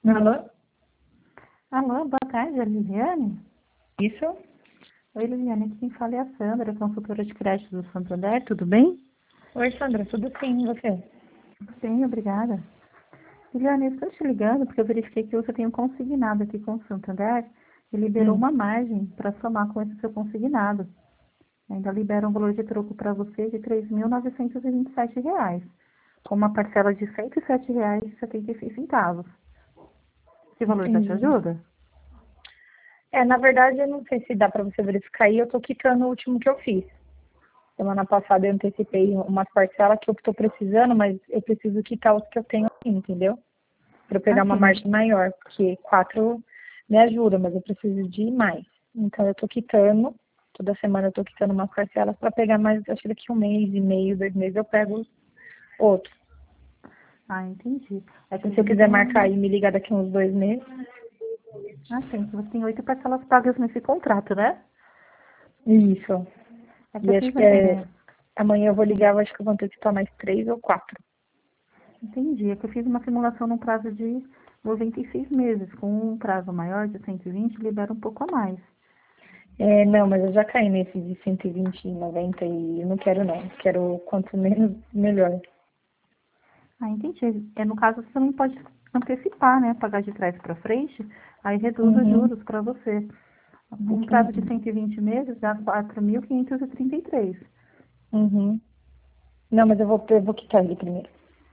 Alô? Alô, boa tarde, é Liliane? Isso? Oi, Liliane, aqui quem fala é a Sandra, consultora de crédito do Santander, tudo bem? Oi, Sandra, tudo sim, e você? Sim, obrigada. Liliane, eu estou te ligando porque eu verifiquei que você tem um consignado aqui com o Santander e liberou Hum. uma margem para somar com esse seu consignado. Ainda libera um valor de troco para você de R$ 3.927, com uma parcela de R$ 107,76. Esse valor já te Entendi. ajuda? Na verdade, eu não sei se dá para você verificar aí, eu tô quitando o último que eu fiz. Semana passada eu antecipei umas parcelas que eu estou precisando, mas eu preciso quitar os que eu tenho aqui, entendeu? Para eu pegar uma Assim, mas margem maior, porque 4 me ajuda, mas eu preciso de mais. Então eu tô quitando, toda semana eu tô quitando umas parcelas para pegar mais, acho que daqui 1 mês e meio, 2 meses eu pego outro. entendi. É que Se eu você quiser tem marcar e me ligar daqui uns 2 meses. sim, você tem 8 parcelas pagas nesse contrato, né? Isso. É que E eu acho fiz, que amanhã eu vou ligar, eu acho que eu vou ter que tomar mais 3 ou 4. entendi, é que eu fiz uma simulação num prazo de 96 meses, com um prazo maior de 120, libera um pouco a mais. Não, mas eu já caí nesse de 120 e 90 e eu não quero não. Quero quanto menos, melhor. Entendi. No caso, você também pode antecipar, né? Pagar de trás para frente, aí reduz os Uhum, juros para você. Um prazo de entendi. 120 meses dá 4.533. Uhum. Não, mas eu vou quitar ele primeiro.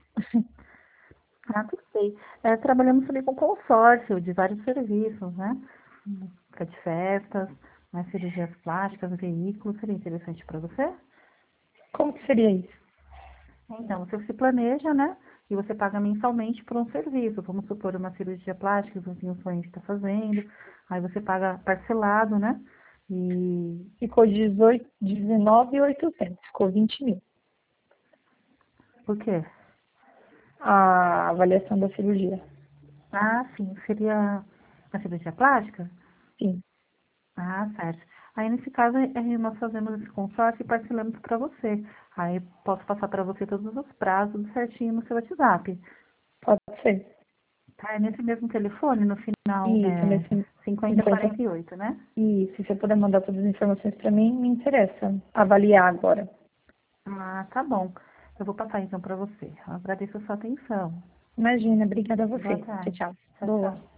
Tudo bem. Trabalhamos também com consórcio de vários serviços, né? Época de festas, mais cirurgias plásticas, veículos, seria interessante para você? Como que seria isso? Então, você se planeja, né? E você paga mensalmente por um serviço. Vamos supor uma cirurgia plástica que o cliente está fazendo. Aí você paga parcelado, né? E Ficou 19.800, ficou 20 mil. por quê? A avaliação da cirurgia. Sim, seria a cirurgia plástica? Sim, Certo. Aí, nesse caso, nós fazemos esse consórcio e parcelamos para você. Aí, posso passar para você todos os prazos certinho no seu WhatsApp. pode ser. Tá? É nesse mesmo telefone, no final Isso, nesse 50. 5048, né? E se você puder mandar todas as informações para mim, me interessa avaliar agora. Tá bom. Eu vou passar então para você. Eu agradeço a sua atenção. Imagina, obrigada a Boa você. Tchau, tarde. tchau. Tchau, Boa. tchau.